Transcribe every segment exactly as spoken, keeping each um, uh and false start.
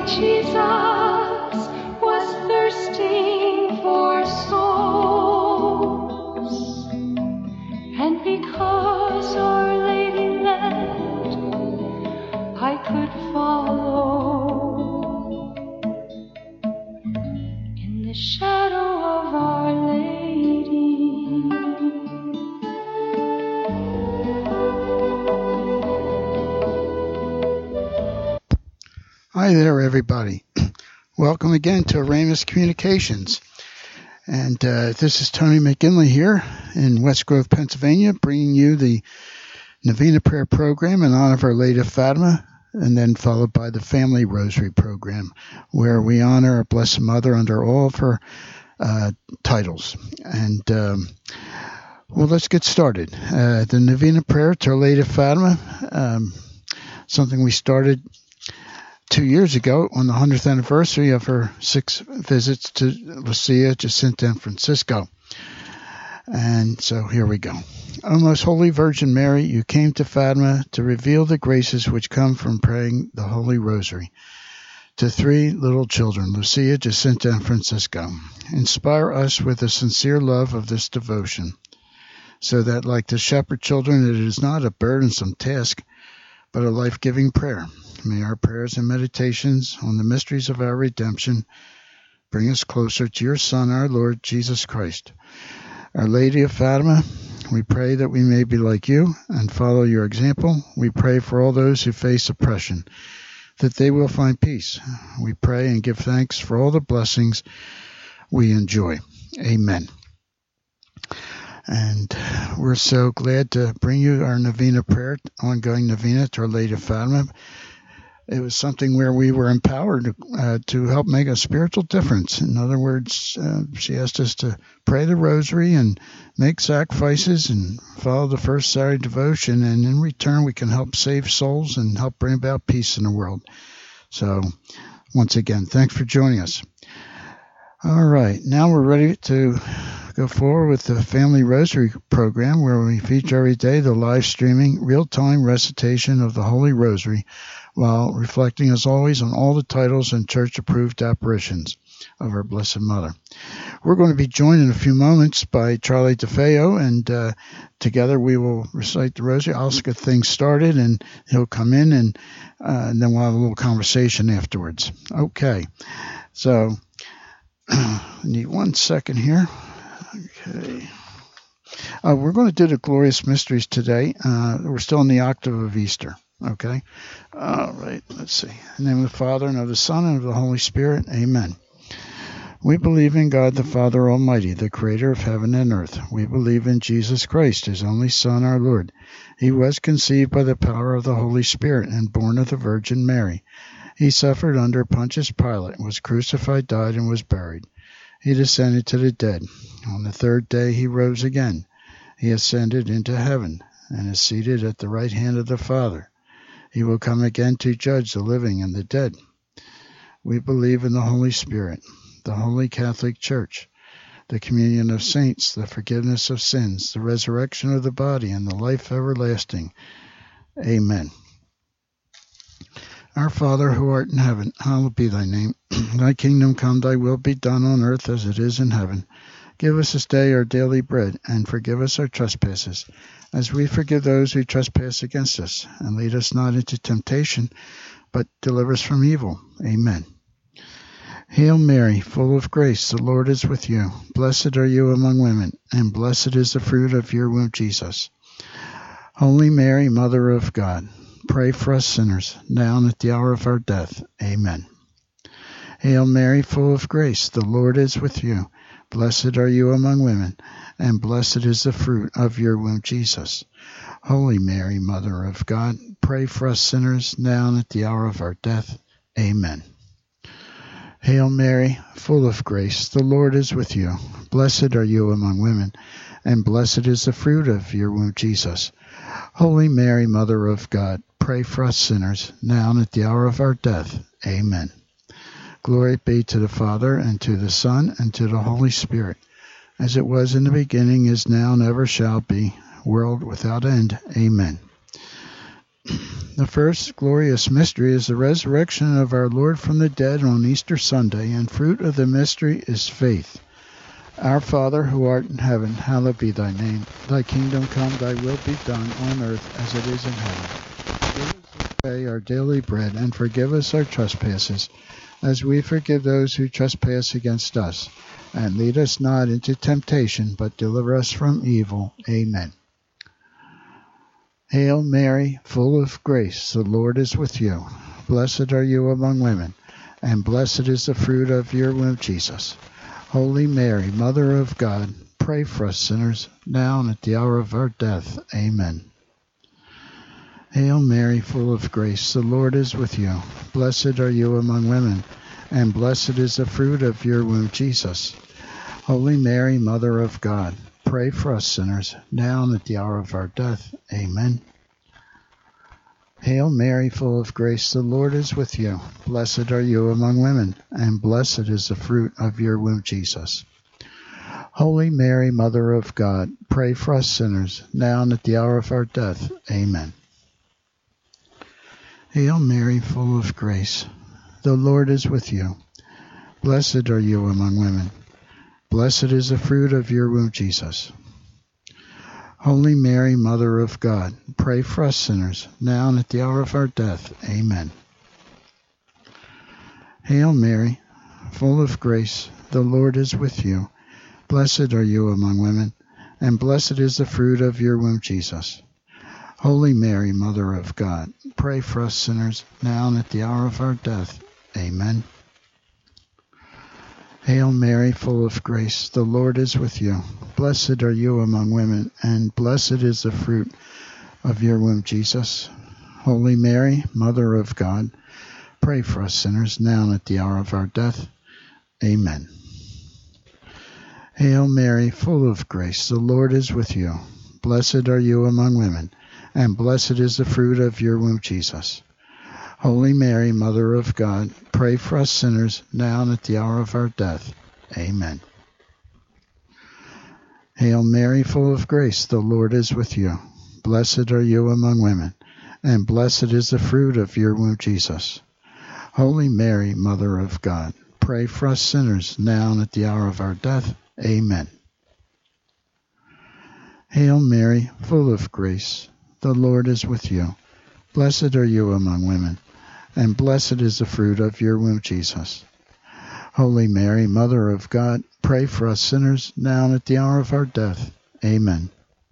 Jesus was thirsting for souls, and because Our Lady led, I could follow in the shadow of Our Lady. Hi there, everybody. Welcome again to Ramus Communications. And uh, this is Tony McGinley here in West Grove, Pennsylvania, bringing you the Novena Prayer Program in honor of Our Lady of Fatima, and then followed by the Family Rosary Program, where we honor our Blessed Mother under all of her uh, titles. And, um, well, let's get started. Uh, the Novena Prayer to Our Lady of Fatima, um, something we started two years ago on the hundredth anniversary of her six visits to Lucia, Jacinta, and Francisco. And so here we go. O Most Holy Virgin Mary, you came to Fatima to reveal the graces which come from praying the Holy Rosary. To three little children, Lucia, Jacinta, and Francisco, inspire us with a sincere love of this devotion, so that like the shepherd children, it is not a burdensome task, but a life-giving prayer. May our prayers and meditations on the mysteries of our redemption bring us closer to your Son, our Lord, Jesus Christ. Our Lady of Fatima, we pray that we may be like you and follow your example. We pray for all those who face oppression, that they will find peace. We pray and give thanks for all the blessings we enjoy. Amen. And we're so glad to bring you our Novena prayer, ongoing Novena to Our Lady of Fatima. It was something where we were empowered uh, to help make a spiritual difference. In other words, uh, she asked us to pray the rosary and make sacrifices and follow the first Saturday devotion, and in return we can help save souls and help bring about peace in the world. So, once again, thanks for joining us. All right, now we're ready to go forward with the Family Rosary Program, where we feature every day the live streaming, real-time recitation of the Holy Rosary, while reflecting, as always, on all the titles and church-approved apparitions of our Blessed Mother. We're going to be joined in a few moments by Charlie DeFeo, and uh, together we will recite the Rosary. I'll get things started, and he'll come in, and, uh, and then we'll have a little conversation afterwards. Okay, so I need one second here. Okay. Uh, we're going to do the Glorious Mysteries today. Uh, we're still in the octave of Easter. Okay. All right. Let's see. In the name of the Father, and of the Son, and of the Holy Spirit. Amen. We believe in God the Father Almighty, the Creator of heaven and earth. We believe in Jesus Christ, His only Son, our Lord. He was conceived by the power of the Holy Spirit and born of the Virgin Mary. He suffered under Pontius Pilate, was crucified, died, and was buried. He descended to the dead. On the third day he rose again. He ascended into heaven and is seated at the right hand of the Father. He will come again to judge the living and the dead. We believe in the Holy Spirit, the Holy Catholic Church, the communion of saints, the forgiveness of sins, the resurrection of the body, and the life everlasting. Amen. Our Father, who art in heaven, hallowed be thy name. Thy kingdom come, thy will be done on earth as it is in heaven. Give us this day our daily bread, and forgive us our trespasses, as we forgive those who trespass against us. And lead us not into temptation, but deliver us from evil. Amen. Hail Mary, full of grace, the Lord is with you. Blessed are you among women, and blessed is the fruit of your womb, Jesus. Holy Mary, Mother of God, pray for us sinners, now and at the hour of our death. Amen. Hail Mary, full of grace, the Lord is with you. Blessed are you among women, and blessed is the fruit of your womb, Jesus. Holy Mary, Mother of God, pray for us sinners, now and at the hour of our death. Amen. Hail Mary, full of grace, the Lord is with you. Blessed are you among women, and blessed is the fruit of your womb, Jesus. Holy Mary, Mother of God, pray for us sinners, now and at the hour of our death. Amen. Glory be to the Father, and to the Son, and to the Holy Spirit, as it was in the beginning, is now, and ever shall be, world without end. Amen. The first glorious mystery is the resurrection of our Lord from the dead on Easter Sunday, and fruit of the mystery is faith. Our Father, who art in heaven, hallowed be thy name. Thy kingdom come, thy will be done on earth as it is in heaven. Give us this day our daily bread, and forgive us our trespasses, as we forgive those who trespass against us. And lead us not into temptation, but deliver us from evil. Amen. Hail Mary, full of grace, the Lord is with you. Blessed are you among women, and blessed is the fruit of your womb, Jesus. Holy Mary, Mother of God, pray for us sinners, now and at the hour of our death. Amen. Hail Mary, full of grace, the Lord is with you. Blessed are you among women, and blessed is the fruit of your womb, Jesus. Holy Mary, Mother of God, pray for us sinners, now and at the hour of our death. Amen. Hail Mary, full of grace, the Lord is with you. Blessed are you among women, and blessed is the fruit of your womb, Jesus. Holy Mary, Mother of God, pray for us sinners, now and at the hour of our death. Amen. Hail Mary, full of grace, the Lord is with you. Blessed are you among women. Blessed is the fruit of your womb, Jesus. Holy Mary, Mother of God, pray for us sinners, now and at the hour of our death. Amen. Hail Mary, full of grace, the Lord is with you. Blessed are you among women, and blessed is the fruit of your womb, Jesus. Holy Mary, Mother of God, pray for us sinners, now and at the hour of our death. Amen. Hail Mary, full of grace, the Lord is with you. Blessed are you among women, and blessed is the fruit of your womb, Jesus. Holy Mary, Mother of God, pray for us sinners, now and at the hour of our death. Amen. Hail Mary, full of grace, the Lord is with you. Blessed are you among women, and blessed is the fruit of your womb, Jesus. Holy Mary, Mother of God, pray for us sinners, now and at the hour of our death. Amen. Hail Mary, full of grace, the Lord is with you. Blessed are you among women, and blessed is the fruit of your womb, Jesus. Holy Mary, Mother of God, pray for us sinners, now and at the hour of our death. Amen. Hail Mary, full of grace, the Lord is with you. Blessed are you among women, and blessed is the fruit of your womb, Jesus. Holy Mary, Mother of God, pray for us sinners, now and at the hour of our death. Amen.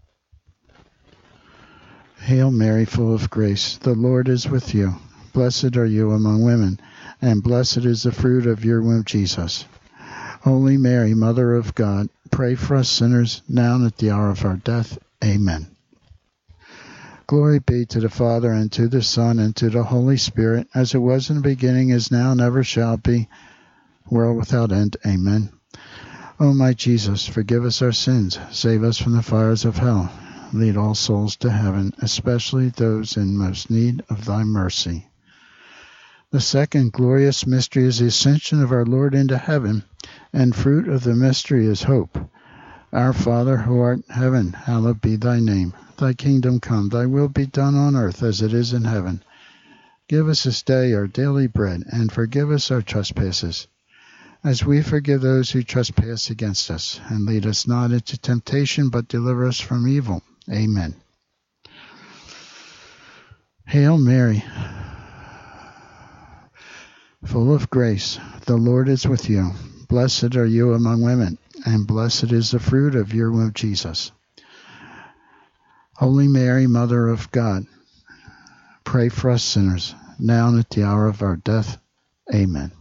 Hail Mary, full of grace, the Lord is with you. Blessed are you among women, and blessed is the fruit of your womb, Jesus. Holy Mary, Mother of God, pray for us sinners, now and at the hour of our death. Amen. Glory be to the Father, and to the Son, and to the Holy Spirit, as it was in the beginning, is now, and ever shall be, world without end. Amen. O my Jesus, forgive us our sins, save us from the fires of hell, lead all souls to heaven, especially those in most need of thy mercy. The second glorious mystery is the ascension of our Lord into heaven, and fruit of the mystery is hope. Our Father, who art in heaven, hallowed be thy name. Thy kingdom come, thy will be done on earth as it is in heaven. Give us this day our daily bread, and forgive us our trespasses, as we forgive those who trespass against us. And lead us not into temptation, but deliver us from evil. Amen. Hail Mary, full of grace, the Lord is with you. Blessed are you among women, and blessed is the fruit of your womb, Jesus. Holy Mary, Mother of God, pray for us sinners, now and at the hour of our death. Amen.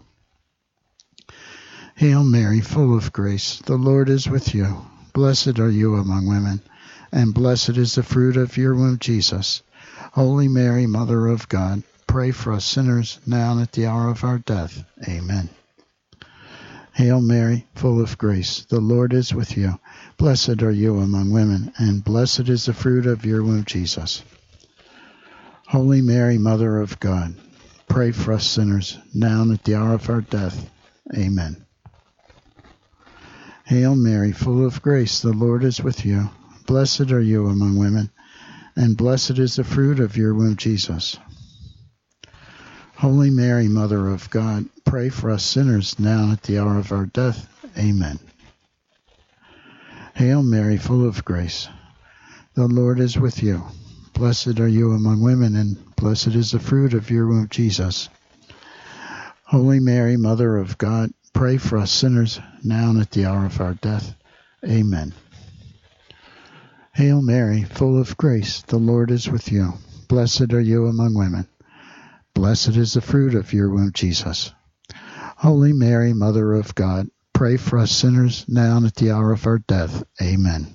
Hail Mary, full of grace, the Lord is with you. Blessed are you among women, and blessed is the fruit of your womb, Jesus. Holy Mary, Mother of God, pray for us sinners, now and at the hour of our death. Amen. Hail Mary, full of grace, the Lord is with you. Blessed are you among women, and blessed is the fruit of your womb, Jesus. Holy Mary, Mother of God, pray for us sinners, now and at the hour of our death. Amen. Hail Mary, full of grace, the Lord is with you. Blessed are you among women, and blessed is the fruit of your womb, Jesus. Holy Mary, Mother of God, pray for us sinners now and at the hour of our death. Amen. Hail Mary, full of grace, the Lord is with you. Blessed are you among women, and blessed is the fruit of your womb, Jesus. Holy Mary, Mother of God, pray for us sinners now and at the hour of our death. Amen. Hail Mary, full of grace, the Lord is with you. Blessed are you among women. Blessed is the fruit of your womb, Jesus. Holy Mary, Mother of God, pray for us sinners now and at the hour of our death. Amen.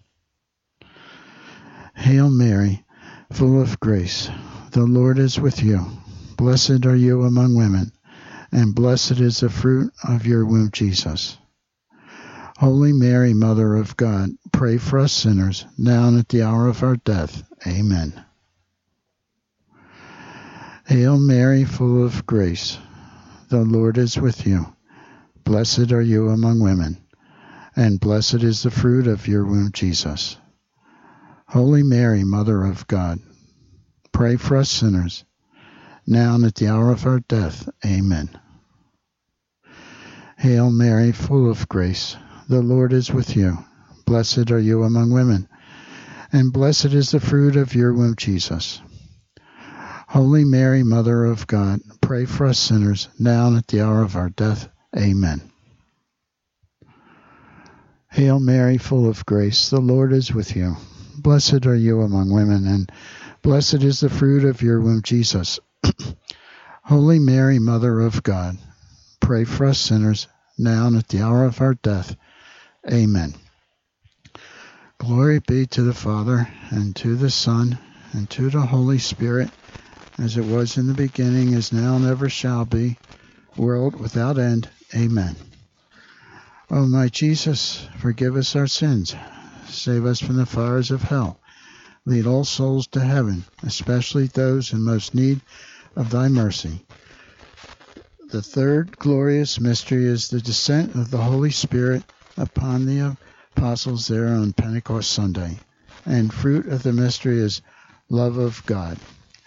Hail Mary, full of grace, the Lord is with you. Blessed are you among women, and blessed is the fruit of your womb, Jesus. Holy Mary, Mother of God, pray for us sinners, now and at the hour of our death. Amen. Hail Mary, full of grace, the Lord is with you. Blessed are you among women, and blessed is the fruit of your womb, Jesus. Holy Mary, Mother of God, pray for us sinners, now and at the hour of our death. Amen. Hail Mary, full of grace, the Lord is with you. Blessed are you among women, and blessed is the fruit of your womb, Jesus. Holy Mary, Mother of God, pray for us sinners, now and at the hour of our death. Amen. Hail Mary, full of grace, the Lord is with you. Blessed are you among women, and blessed is the fruit of your womb, Jesus. Holy Mary, Mother of God, pray for us sinners, now and at the hour of our death. Amen. Glory be to the Father, and to the Son, and to the Holy Spirit, as it was in the beginning, is now, and ever shall be, world without end. Amen. O my Jesus, forgive us our sins. Save us from the fires of hell. Lead all souls to heaven, especially those in most need of thy mercy. The third glorious mystery is the descent of the Holy Spirit upon the apostles there on Pentecost Sunday. And fruit of the mystery is love of God.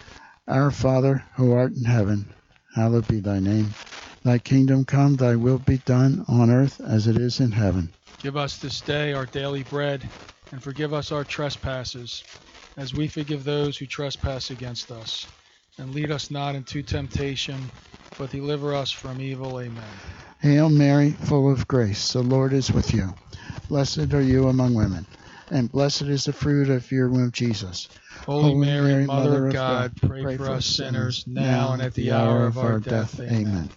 Our Father, who art in heaven, hallowed be thy name. Thy kingdom come, thy will be done on earth as it is in heaven. Give us this day our daily bread, and forgive us our trespasses, as we forgive those who trespass against us. And lead us not into temptation, but deliver us from evil. Amen. Hail Mary, full of grace, the Lord is with you. Blessed are you among women, and blessed is the fruit of your womb, Jesus. Holy, Holy Mary, Mary, Mother of God, God pray, pray for us sinners, now and at the hour of our death. Amen. Amen.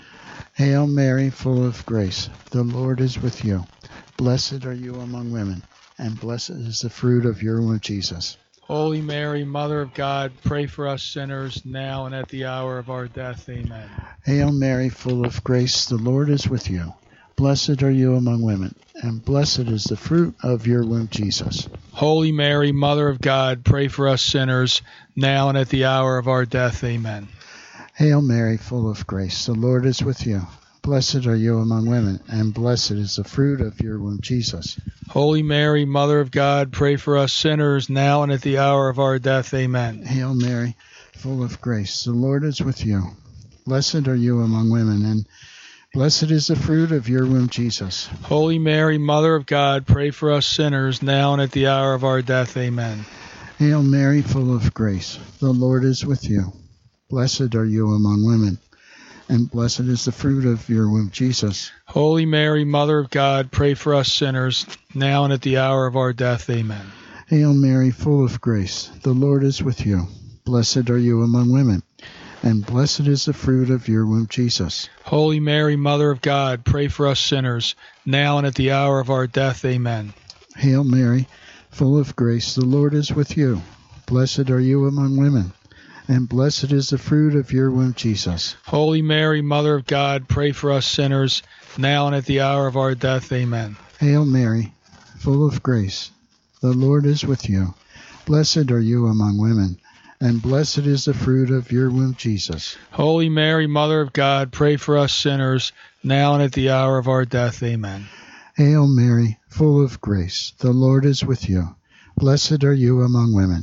Hail Mary, full of grace, the Lord is with you. Blessed are you among women, and blessed is the fruit of your womb, Jesus. Holy Mary, Mother of God, pray for us sinners, now and at the hour of our death. Amen. Hail Mary, full of grace, the Lord is with you. Blessed are you among women, and blessed is the fruit of your womb, Jesus. Holy Mary, Mother of God, pray for us sinners, now and at the hour of our death. Amen. Hail Mary, full of grace, the Lord is with you. Blessed are you among women, and blessed is the fruit of your womb, Jesus. Holy Mary, Mother of God, pray for us sinners, now and at the hour of our death. Amen. Hail Mary, full of grace, the Lord is with you. Blessed are you among women, and blessed is the fruit of your womb, Jesus. Holy Mary, Mother of God, pray for us sinners, now and at the hour of our death. Amen. Hail Mary, full of grace, the Lord is with you. Blessed are you among women, and blessed is the fruit of your womb, Jesus. Holy Mary, Mother of God, pray for us sinners, now and at the hour of our death. Amen. Hail Mary, full of grace, the Lord is with you. Blessed are you among women, and blessed is the fruit of your womb, Jesus. Holy Mary, Mother of God, pray for us sinners, now and at the hour of our death. Amen. Hail Mary, full of grace, the Lord is with you. Blessed are you among women, and blessed is the fruit of your womb, Jesus. Holy Mary, Mother of God, pray for us sinners, now and at the hour of our death. Amen. Hail Mary, full of grace, the Lord is with you. Blessed are you among women, and blessed is the fruit of your womb, Jesus. Holy Mary, Mother of God, pray for us sinners, now and at the hour of our death. Amen. Hail Mary, full of grace, the Lord is with you. Blessed are you among women,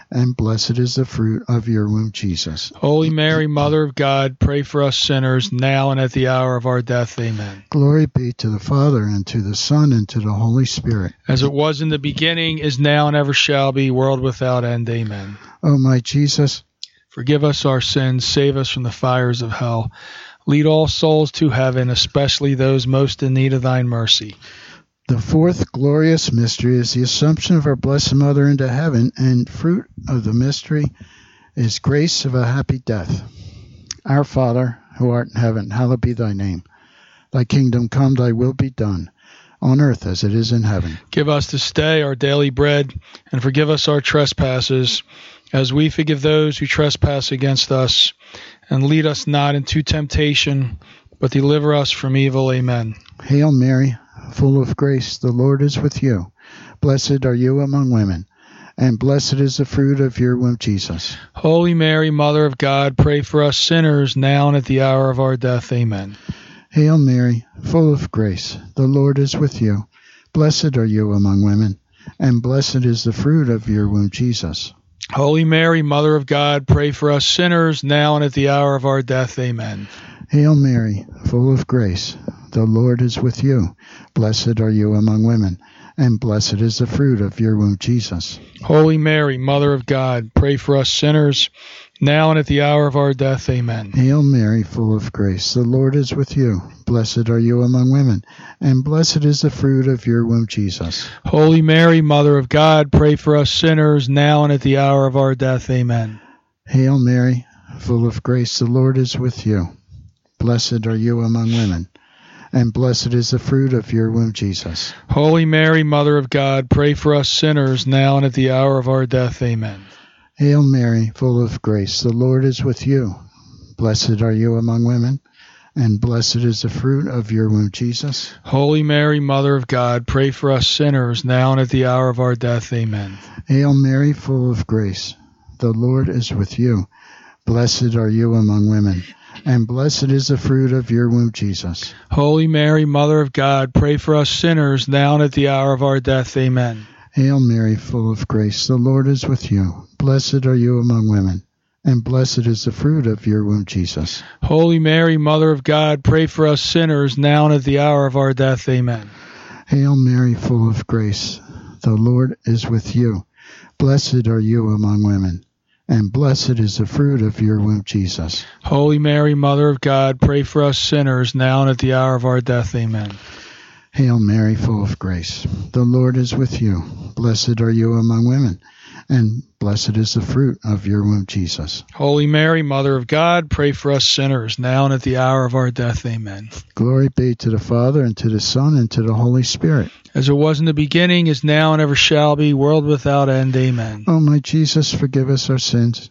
and blessed is the fruit of your womb, Jesus. Holy Mary, Mother of God, pray for us sinners, now and at the hour of our death. Amen. Glory be to the Father, and to the Son, and to the Holy Spirit. As it was in the beginning, is now, and ever shall be, world without end. Amen. O my Jesus, forgive us our sins, save us from the fires of hell. Lead all souls to heaven, especially those most in need of thine mercy. The fourth glorious mystery is the Assumption of our Blessed Mother into heaven, and fruit of the mystery is grace of a happy death. Our Father, who art in heaven, hallowed be thy name. Thy kingdom come, thy will be done, on earth as it is in heaven. Give us this day our daily bread, and forgive us our trespasses, as we forgive those who trespass against us. And lead us not into temptation, but deliver us from evil. Amen. Hail Mary, full of grace, the Lord is with you. Blessed are you among women, and blessed is the fruit of your womb, Jesus. Holy Mary, Mother of God, pray for us sinners, now and at the hour of our death. Amen. Hail Mary, full of grace, the Lord is with you. Blessed are you among women, and blessed is the fruit of your womb, Jesus. Holy Mary, Mother of God, pray for us sinners, now and at the hour of our death. Amen. Hail Mary, full of grace, the Lord is with you. Blessed are you among women, and blessed is the fruit of your womb, Jesus. Holy Mary, Mother of God, pray for us sinners, now and at the hour of our death. Amen. Hail Mary, full of grace, the Lord is with you. Blessed are you among women, and blessed is the fruit of your womb, Jesus. Holy Mary, Mother of God, pray for us sinners, now and at the hour of our death. Amen. Hail Mary, full of grace, the Lord is with you. Blessed are you among women, and blessed is the fruit of your womb, Jesus. Holy Mary, Mother of God, pray for us sinners, now and at the hour of our death. Amen. Hail Mary, full of grace, the Lord is with you. Blessed are you among women, and blessed is the fruit of your womb, Jesus. Holy Mary, Mother of God, pray for us sinners, now and at the hour of our death. Amen. Hail Mary, full of grace, the Lord is with you. Blessed are you among women, and blessed is the fruit of your womb, Jesus. Holy Mary, Mother of God, pray for us sinners, now and at the hour of our death. Amen. Hail Mary, full of grace, the Lord is with you. Blessed are you among women, and blessed is the fruit of your womb, Jesus. Holy Mary, Mother of God, pray for us sinners, now and at the hour of our death. Amen. Hail Mary, full of grace, the Lord is with you. Blessed are you among women, and blessed is the fruit of your womb, Jesus. Holy Mary, Mother of God, pray for us sinners, now and at the hour of our death. Amen. Hail Mary, full of grace, the Lord is with you. Blessed are you among women, and blessed is the fruit of your womb, Jesus. Holy Mary, Mother of God, pray for us sinners, now and at the hour of our death. Amen. Glory be to the Father, and to the Son, and to the Holy Spirit. As it was in the beginning, is now, and ever shall be, world without end. Amen. O my Jesus, forgive us our sins.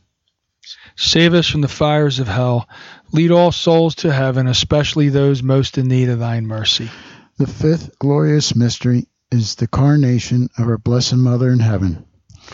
Save us from the fires of hell. Lead all souls to heaven, especially those most in need of thine mercy. The fifth glorious mystery is the coronation of our Blessed Mother in heaven.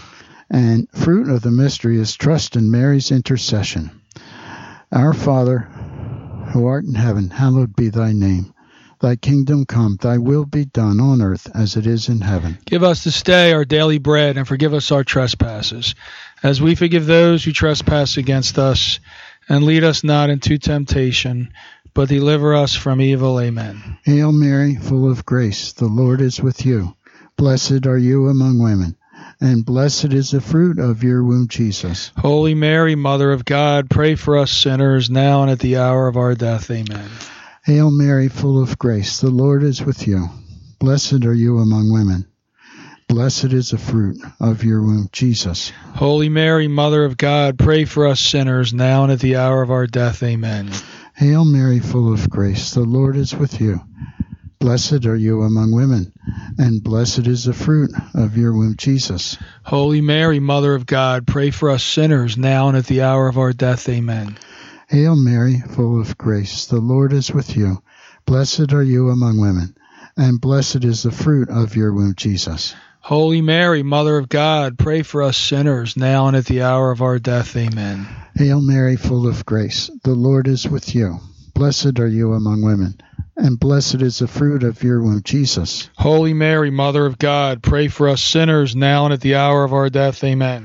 And fruit of the mystery is trust in Mary's intercession. Our Father, who art in heaven, hallowed be thy name. Thy kingdom come, thy will be done on earth as it is in heaven. Give us this day our daily bread, and forgive us our trespasses, as we forgive those who trespass against us. And lead us not into temptation, but deliver us from evil. Amen. Hail Mary, full of grace, the Lord is with you. Blessed are you among women, and blessed is the fruit of your womb, Jesus. Holy Mary, Mother of God, pray for us sinners, now and at the hour of our death. Amen. Hail Mary, full of grace, the Lord is with you. Blessed are you among women. Blessed is the fruit of your womb, Jesus. Holy Mary, Mother of God, pray for us sinners, now and at the hour of our death. Amen. Hail Mary, full of grace, the Lord is with you. Blessed are you among women, and blessed is the fruit of your womb, Jesus. Holy Mary, Mother of God, pray for us sinners, now and at the hour of our death. Amen. Hail Mary, full of grace, the Lord is with you. Blessed are you among women, and blessed is the fruit of your womb, Jesus. Holy Mary, Mother of God, pray for us sinners, now and at the hour of our death. Amen. Hail Mary, full of grace, the Lord is with you. Blessed are you among women, and blessed is the fruit of your womb, Jesus. Holy Mary, Mother of God, pray for us sinners, now and at the hour of our death. Amen.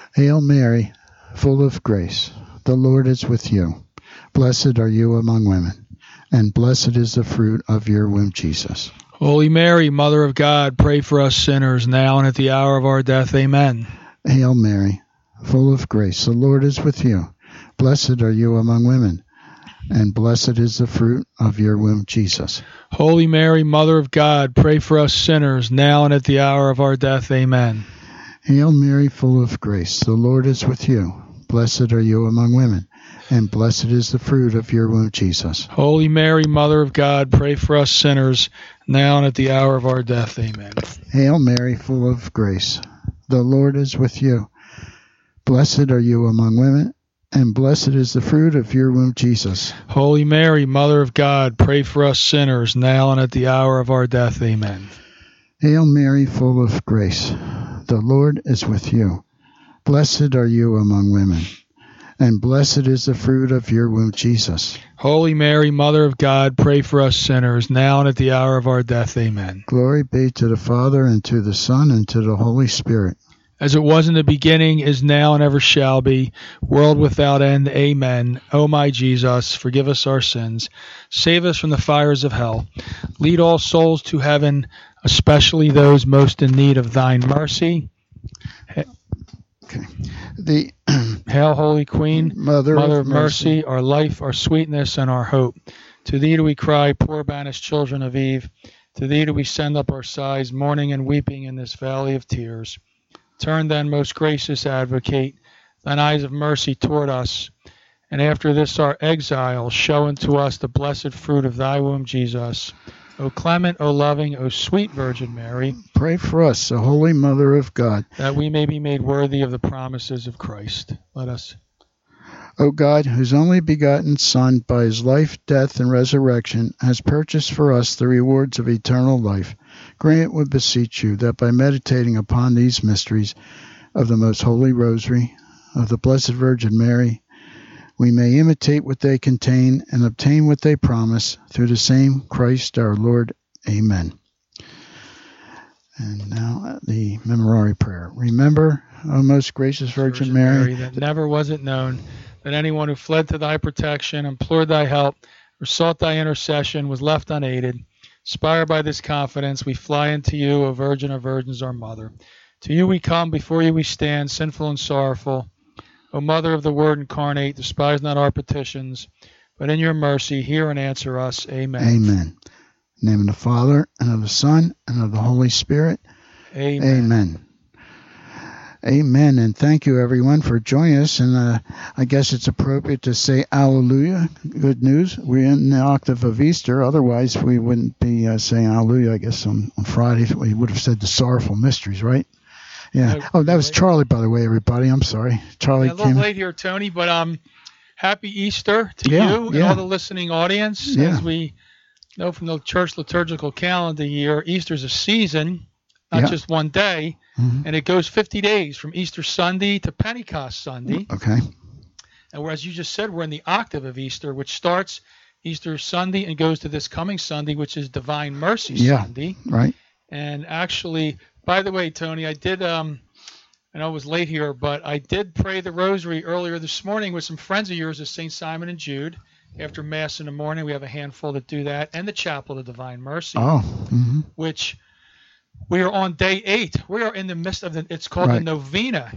Hail Mary, full of grace, the Lord is with you. Blessed are you among women, and blessed is the fruit of your womb, Jesus. Holy Mary, Mother of God, pray for us sinners, now and at the hour of our death. Amen. Hail Mary, full of grace, the Lord is with you. Blessed are you among women, and blessed is the fruit of your womb, Jesus. Holy Mary, Mother of God, pray for us sinners, now and at the hour of our death. Amen. Hail Mary, full of grace, the Lord is with you. Blessed are you among women, and blessed is the fruit of your womb, Jesus. Holy Mary, Mother of God, pray for us sinners, now and at the hour of our death. Amen. Hail Mary, full of grace, the Lord is with you. Blessed are you among women, and blessed is the fruit of your womb, Jesus. Holy Mary, Mother of God, pray for us sinners, now and at the hour of our death. Amen. Hail Mary, full of grace, the Lord is with you. Blessed are you among women, and blessed is the fruit of your womb, Jesus. Holy Mary, Mother of God, pray for us sinners, now and at the hour of our death. Amen. Glory be to the Father, and to the Son, and to the Holy Spirit. As it was in the beginning, is now, and ever shall be, world without end. Amen. O my Jesus, forgive us our sins. Save us from the fires of hell. Lead all souls to heaven, especially those most in need of thine mercy. Okay. The Hail, Holy Queen, Mother, Mother of of mercy, our life, our sweetness, and our hope. To thee do we cry, poor banished children of Eve. To thee do we send up our sighs, mourning and weeping in this valley of tears. Turn then, most gracious Advocate, thine eyes of mercy toward us, and after this our exile, show unto us the blessed fruit of thy womb, Jesus. O clement, O loving, O sweet Virgin Mary, pray for us, the Holy Mother of God, that we may be made worthy of the promises of Christ. Let us. O God, whose only begotten Son, by his life, death, and resurrection, has purchased for us the rewards of eternal life, grant, we beseech you, that by meditating upon these mysteries of the most holy Rosary, of the Blessed Virgin Mary, we may imitate what they contain and obtain what they promise, through the same Christ our Lord. Amen. And now the Memorare Prayer. Remember, O most gracious Virgin, Virgin Mary, Mary, that never was it known that anyone who fled to thy protection, implored thy help, or sought thy intercession was left unaided. Inspired by this confidence, we fly unto you, O Virgin of Virgins, our Mother. To you we come, before you we stand, sinful and sorrowful. O Mother of the Word incarnate, despise not our petitions, but in your mercy hear and answer us. Amen. Amen. In the name of the Father, and of the Son, and of the Holy Spirit. Amen. Amen. Amen. And thank you, everyone, for joining us. And uh, I guess it's appropriate to say Alleluia. Good news. We're in the octave of Easter. Otherwise, we wouldn't be uh, saying Alleluia. I guess on, on Friday we would have said the sorrowful mysteries, right? Yeah. Oh, that was Charlie, by the way, everybody. I'm sorry. Charlie yeah, a little came. late here, Tony, but um, happy Easter to Yeah, you and yeah. all the listening audience. Yeah. As we know from the church liturgical calendar year, Easter's a season, not Yeah. just one day, Mhm. and it goes fifty days from Easter Sunday to Pentecost Sunday. Okay. And whereas you just said, we're in the octave of Easter, which starts Easter Sunday and goes to this coming Sunday, which is Divine Mercy Yeah. Sunday. Right. And actually, by the way, Tony, I did, um, I know it was late here, but I did pray the rosary earlier this morning with some friends of yours at Saint Simon and Jude. After Mass in the morning, we have a handful that do that, and the Chapel of Divine Mercy, Oh. Mm-hmm. which we are on day eight. We are in the midst of the, it's called Right. the Novena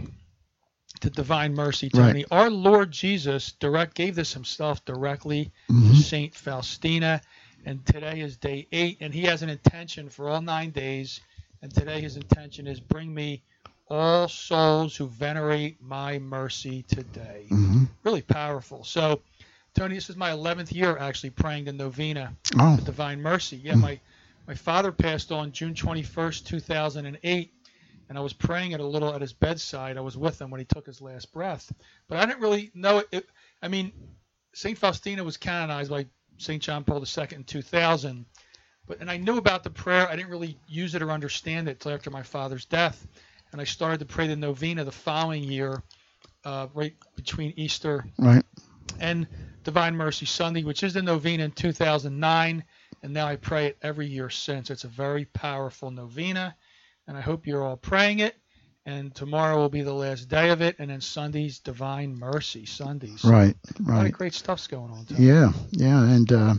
to Divine Mercy, Tony. Right. Our Lord Jesus direct gave this himself directly Mhm. to Saint Faustina, and today is day eight, and he has an intention for all nine days, and today his intention is bring me all souls who venerate my mercy today. Mm-hmm. Really powerful. So, Tony, this is my eleventh year actually praying the Novena Oh. to Divine Mercy. Yeah, Mm. my, my father passed on June twenty-first, two thousand eight, and I was praying it a little at his bedside. I was with him when he took his last breath. But I didn't really know it. it I mean, Saint Faustina was canonized by Saint John Paul the Second in two thousand. But, and I knew about the prayer. I didn't really use it or understand it until after my father's death. And I started to pray the Novena the following year, uh, right between Easter Right. and Divine Mercy Sunday, which is the Novena in two thousand nine. And now I pray it every year since. It's a very powerful Novena, and I hope you're all praying it. And tomorrow will be the last day of it, and then Sunday's Divine Mercy Sundays. Right, A lot right. of great stuff's going on, Tony. Yeah, yeah. And, uh,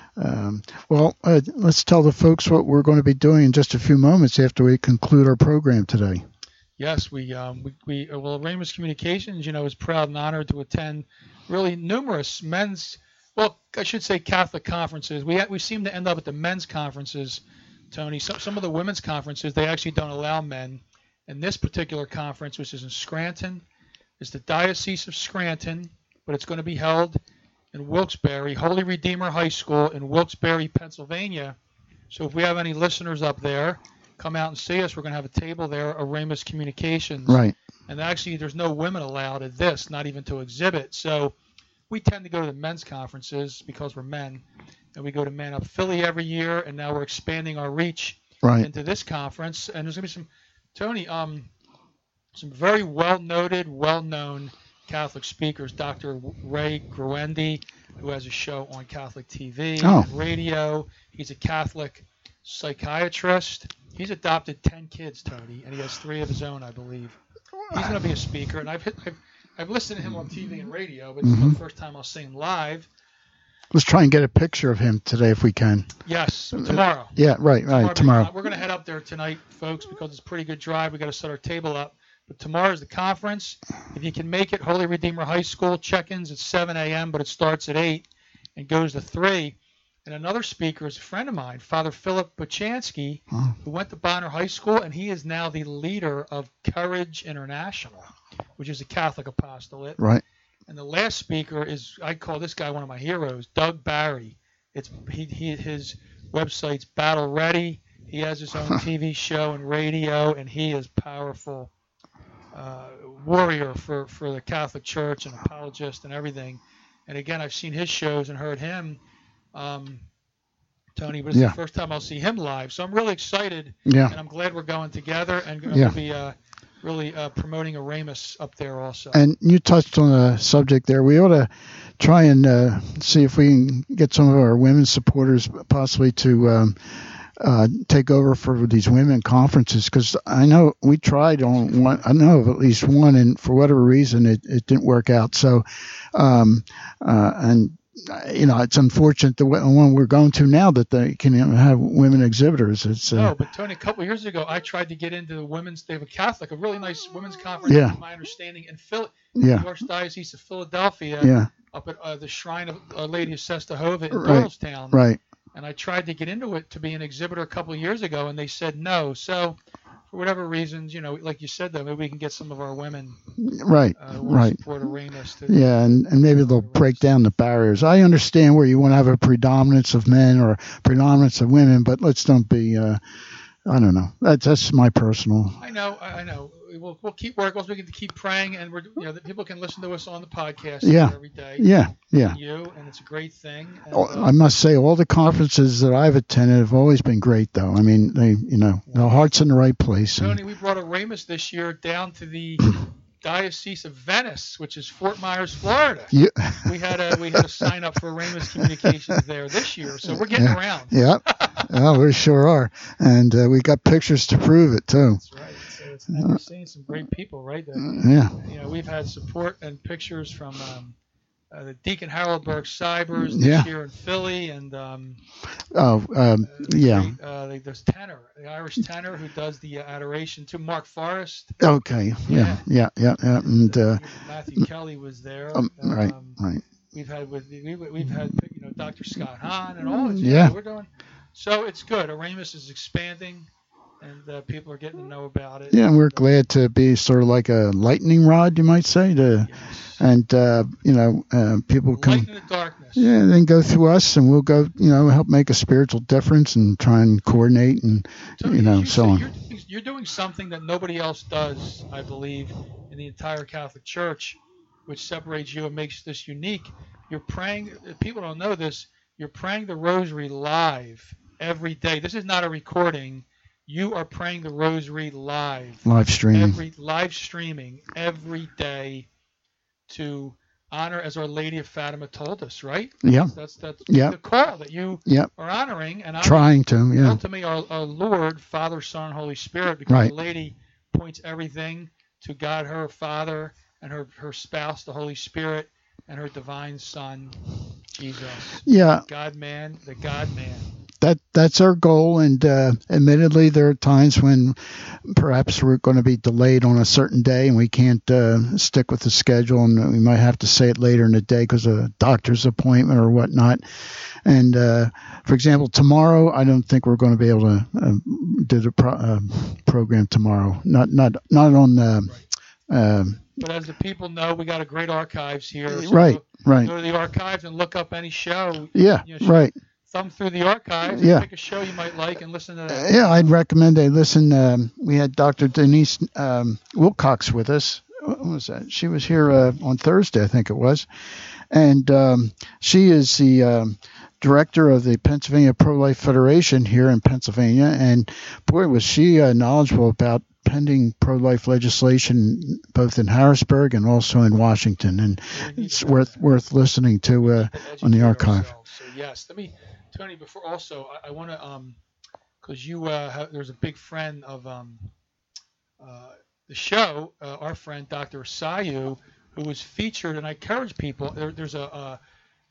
um, well, uh, let's tell the folks what we're going to be doing in just a few moments after we conclude our program today. Yes, we, um, we, we uh, well, Ramus Communications, you know, is proud and honored to attend really numerous men's, well, I should say Catholic conferences. We ha- we seem to end up at the men's conferences, Tony. Some, some of the women's conferences, they actually don't allow men. And this particular conference, which is in Scranton, is the Diocese of Scranton, but it's going to be held in Wilkes-Barre, Holy Redeemer High School in Wilkes-Barre, Pennsylvania. So if we have any listeners up there, come out and see us. We're going to have a table there, a Ramus Communications. Right. And actually, there's no women allowed at this, not even to exhibit. So we tend to go to the men's conferences because we're men. And we go to Man Up Philly every year, and now we're expanding our reach Right. into this conference. And there's going to be some... Tony, um, some very well-noted, well-known Catholic speakers. Doctor Ray Gruendi, who has a show on Catholic T V Oh. and radio. He's a Catholic psychiatrist. He's adopted ten kids, Tony, and he has three of his own, I believe. He's going to be a speaker, and I've, I've I've listened to him on T V and radio, but Mm-hmm. it's the first time I'll see him live. Let's try and get a picture of him today if we can. Yes, tomorrow. Yeah, right, right, tomorrow. We're going to head up there tonight, folks, because it's a pretty good drive. we got to set our table up. But tomorrow's the conference. If you can make it, Holy Redeemer High School, check-ins at seven a.m., but it starts at eight and goes to three. And another speaker is a friend of mine, Father Philip Bochansky, Oh. who went to Bonner High School, and he is now the leader of Courage International, which is a Catholic apostolate. Right. And the last speaker is, I call this guy one of my heroes, Doug Barry. It's he, he his website's Battle Ready. He has his own T V show and radio, and he is powerful uh, warrior for, for the Catholic Church and apologist and everything. And again, I've seen his shows and heard him, um, Tony, but it's Yeah. the first time I'll see him live. So I'm really excited, Yeah. and I'm glad we're going together, and going Yeah. to be uh, really uh, promoting a Ramus up there also. And you touched on a subject there. We ought to try and uh, see if we can get some of our women supporters possibly to um, uh, take over for these women conferences, because I know we tried on one. I know of at least one, and for whatever reason, it, it didn't work out. So, um, uh, and you know, it's unfortunate the one we're going to now that they can have women exhibitors. It's uh, No, but Tony, a couple of years ago, I tried to get into the women's. They have a Catholic, a really nice women's conference. Yeah. From my understanding, in Phil, Yeah. the Archdiocese of Philadelphia, yeah, up at uh, the Shrine of Our Lady of Sestahova in Right. Doylestown. right. And I tried to get into it to be an exhibitor a couple of years ago, and they said no. So, for whatever reasons, you know, like you said, though, maybe we can get some of our women Right, uh, who right. support Ramus to. Yeah, and, and maybe they'll break down the barriers. I understand where you want to have a predominance of men or predominance of women, but let's don't be, uh, I don't know. That's, that's my personal. I know, I I know. We'll, we'll keep working. We can keep praying, and we're, you know, that people can listen to us on the podcast Yeah. every day. Yeah, yeah. You, and it's a great thing. And, Oh, uh, I must say, all the conferences that I've attended have always been great, though. I mean, they, you know, the heart's in the right place. And, Tony, we brought a Ramus this year down to the Diocese of Venice, which is Fort Myers, Florida. yeah, We had a we had a sign up for Ramus Communications there this year, so we're getting Yeah. around. yeah, yeah, we sure are, and uh, we got pictures to prove it too. That's right. So it's nice. We're seeing some great people, right? That, Yeah, you know, we've had support and pictures from um, uh, the Deacon Harold Burke Cybers this Yeah. year in Philly, and um, oh, um, uh, the yeah. great, uh, the- there's tenor, the Irish tenor who does the uh, adoration too. Mark Forrest, Okay, yeah, yeah, yeah, yeah, and uh, Matthew Kelly was there. um, right, Um, right. We've had with we, we've had you know Doctor Scott Hahn and all this. Yeah. Yeah, we're doing. So it's good. Ramus is expanding, and uh, people are getting to know about it. Yeah, and we're And, uh, glad to be sort of like a lightning rod, you might say, to, yes. and uh, you know, uh, people Light come. in the darkness. Yeah, then go through us, and we'll go, you know, help make a spiritual difference and try and coordinate and, Tony, you know, you so say on. You're doing, you're doing something that nobody else does, I believe, in the entire Catholic Church, which separates you and makes this unique. You're praying. People don't know this. You're praying the Rosary live every day. This is not a recording. You are praying the Rosary live. Live streaming. Every live streaming every day to honor, as Our Lady of Fatima told us, right? Yeah, That's that's Yeah. the call that you yeah, are honoring, and honoring trying to, yeah, ultimately our, our Lord, Father, Son, Holy Spirit, because Right. the lady points everything to God, her Father, and her, her spouse, the Holy Spirit, and her divine Son, Jesus. Yeah. God-man, the God-man. That that's our goal, and uh, admittedly, there are times when perhaps we're going to be delayed on a certain day, and we can't uh, stick with the schedule, and we might have to say it later in the day because of a doctor's appointment or whatnot. And uh, for example, tomorrow, I don't think we're going to be able to uh, do the pro- uh, program tomorrow. Not not not on the. Right. Uh, But as the people know, we got a great archives here. So right, go, right. Go to the archives and look up any show. Yeah, you know, right. Thumb through the archives yeah. and pick a show you might like and listen to that. Uh, yeah, I'd recommend they listen. Um, we had Doctor Denise um, Wilcox with us. What was that? She was here uh, on Thursday, I think it was. And um, she is the um, director of the Pennsylvania Pro-Life Federation here in Pennsylvania. And boy, was she uh, knowledgeable about pending pro-life legislation both in Harrisburg and also in Washington. And it's worth that. worth listening to uh, on the archive. Ourselves. So yes, let me, Tony. Before also, I, I want to, um, because you uh, have, there's a big friend of um, uh, the show, uh, our friend Doctor Sayu, who was featured, and I encourage people. There, there's a a,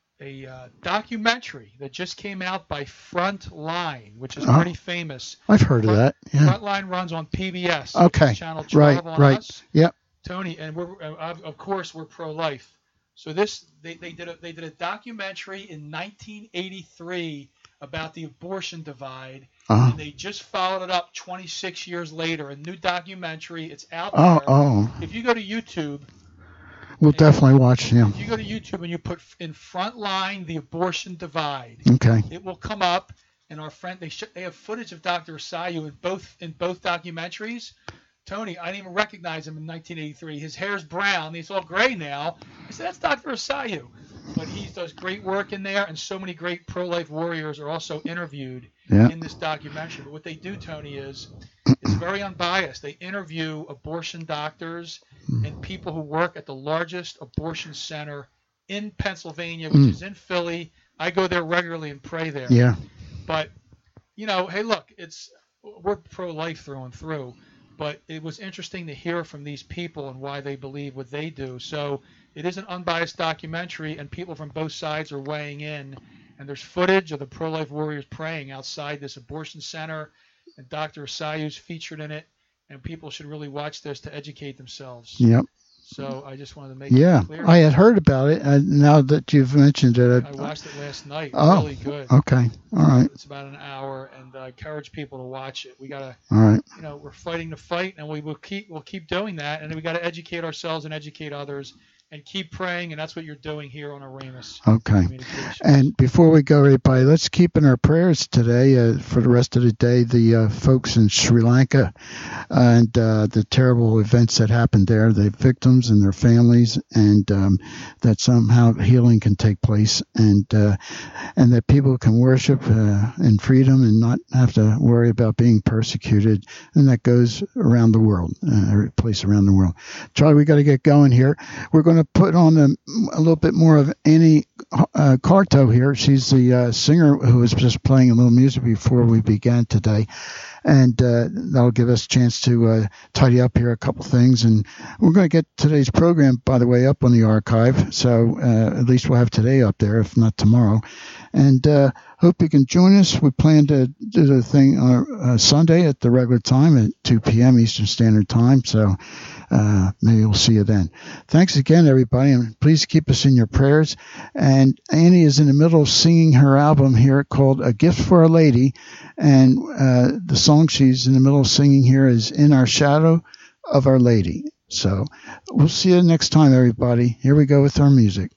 a uh, documentary that just came out by Frontline, which is oh, pretty famous. I've heard Front, of that. Yeah. Frontline runs on P B S. Okay. Channel twelve right. on Right. us. Yep. Tony, and we're uh, of course we're pro-life. So this they, they did a they did a documentary in nineteen eighty-three about the abortion divide, uh-huh. and they just followed it up twenty-six years later. A new documentary. It's out oh, there. Oh. If you go to YouTube, we'll definitely you, watch. Yeah. If you go to YouTube and you put in Frontline the abortion divide, okay, it will come up. And our friend they sh- they have footage of Doctor Sayu in both in both documentaries. Tony, I didn't even recognize him in nineteen eighty-three. His hair's brown. He's all gray now. I said, that's Doctor Sayu. But he does great work in there, and so many great pro-life warriors are also interviewed yeah. in this documentary. But what they do, Tony, is it's very unbiased. They interview abortion doctors and people who work at the largest abortion center in Pennsylvania, which mm. is in Philly. I go there regularly and pray there. Yeah. But, you know, hey, look, it's we're pro-life through and through. But it was interesting to hear from these people and why they believe what they do. So it is an unbiased documentary, and people from both sides are weighing in. And there's footage of the pro-life warriors praying outside this abortion center, and Doctor Sayu's featured in it. And people should really watch this to educate themselves. Yep. So I just wanted to make yeah, it clear. I had heard about it. Uh, now that you've mentioned it, I watched it last night. Oh, really good. Okay, all right. It's about an hour, and I encourage people to watch it. We gotta, all right. You know, we're fighting the fight, and we will keep we'll keep doing that, and we got to educate ourselves and educate others, and keep praying, and that's what you're doing here on Aramus. Okay. And before we go, everybody, let's keep in our prayers today uh, for the rest of the day the uh, folks in Sri Lanka and uh, the terrible events that happened there, the victims and their families, and um, that somehow healing can take place, and uh, and that people can worship uh, in freedom and not have to worry about being persecuted, and that goes around the world, uh, every place around the world. Charlie, we got to get going here. We're going to put on a, a little bit more of Annie uh, Carto here. She's the uh, singer who was just playing a little music before we began today. And uh, that'll give us a chance to uh, tidy up here a couple things. And we're going to get today's program, by the way, up on the archive. So uh, at least we'll have today up there, if not tomorrow. And uh, hope you can join us. We plan to do the thing on uh, Sunday at the regular time at two p.m. Eastern Standard Time. So uh, maybe we'll see you then. Thanks again, everybody. And please keep us in your prayers. And Annie is in the middle of singing her album here called A Gift for a Lady. And uh, the song she's in the middle of singing here is In Our Shadow of Our Lady. So we'll see you next time, everybody. Here we go with our music.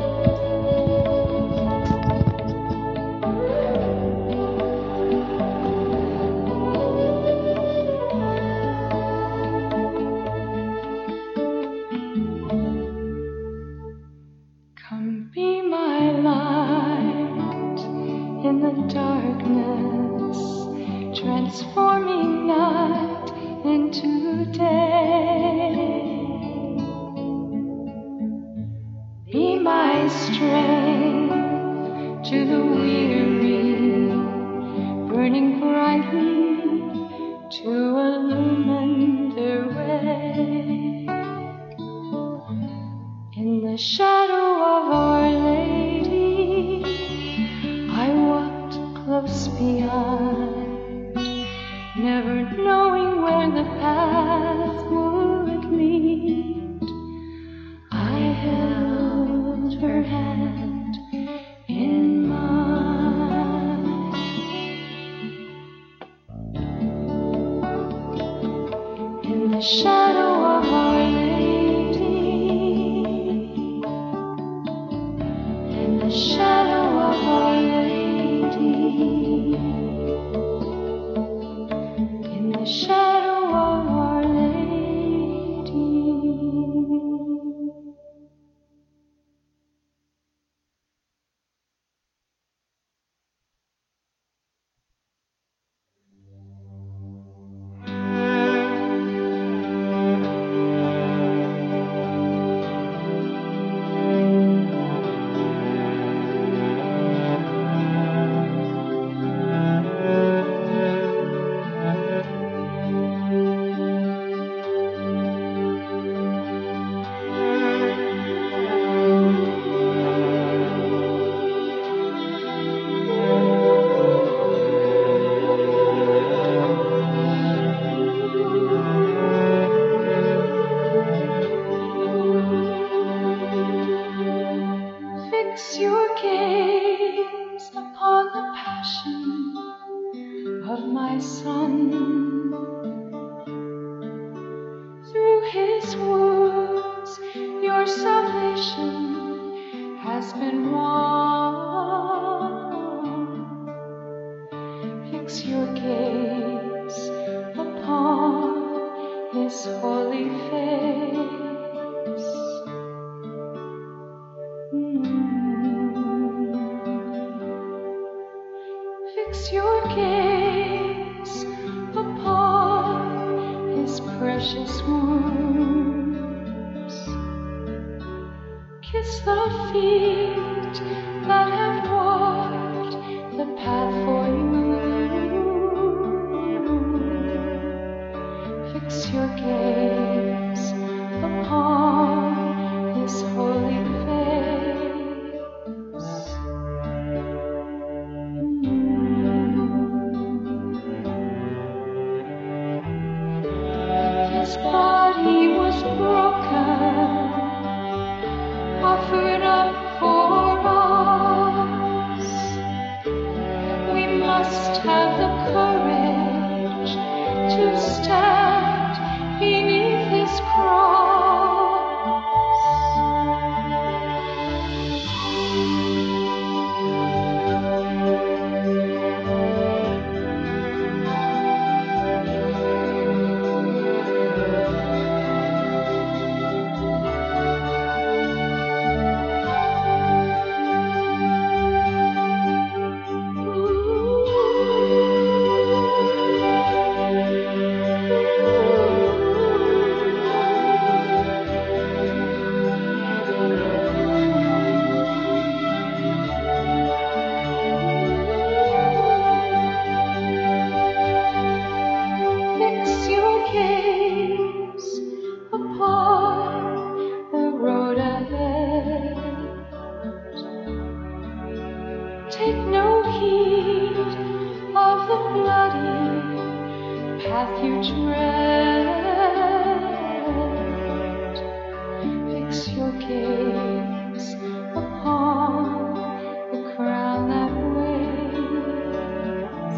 Come be my light in the darkness, transforming night into day. Be my strength to the weary, burning brightly to illumine the shadow of Our Lady, in the shadow of Our Lady, in the shadow of Our Lady. Fix your gaze upon the passion of my Son. Through His wounds, your salvation has been won. Fix your gaze upon His holy face. Fix your gaze upon His precious wounds. Kiss the feet that have walked the path for you. Fix your gaze upon His holy face. His body was broken, offered up for us. We must have the courage to stand beneath His cross. Fix your gaze upon the road ahead. Take no heed of the bloody path you tread. Fix your gaze upon the crown that waits.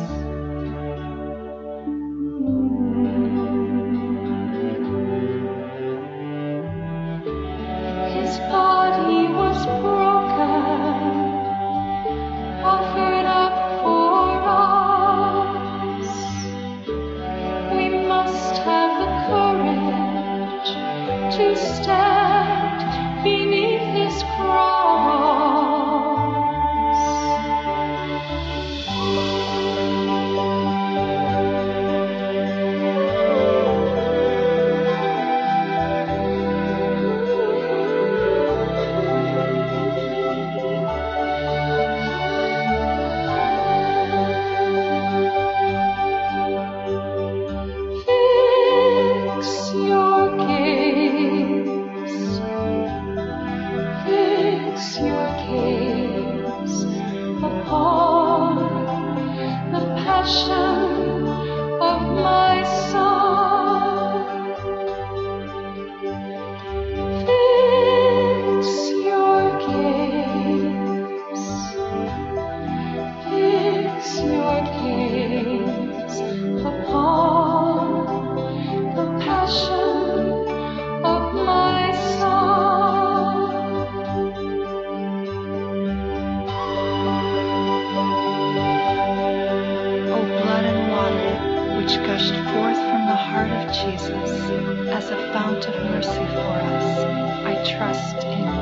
His body was broken, offered up for us. We must have the courage to stand beneath gushed forth from the heart of Jesus as a fount of mercy for us, I trust in you.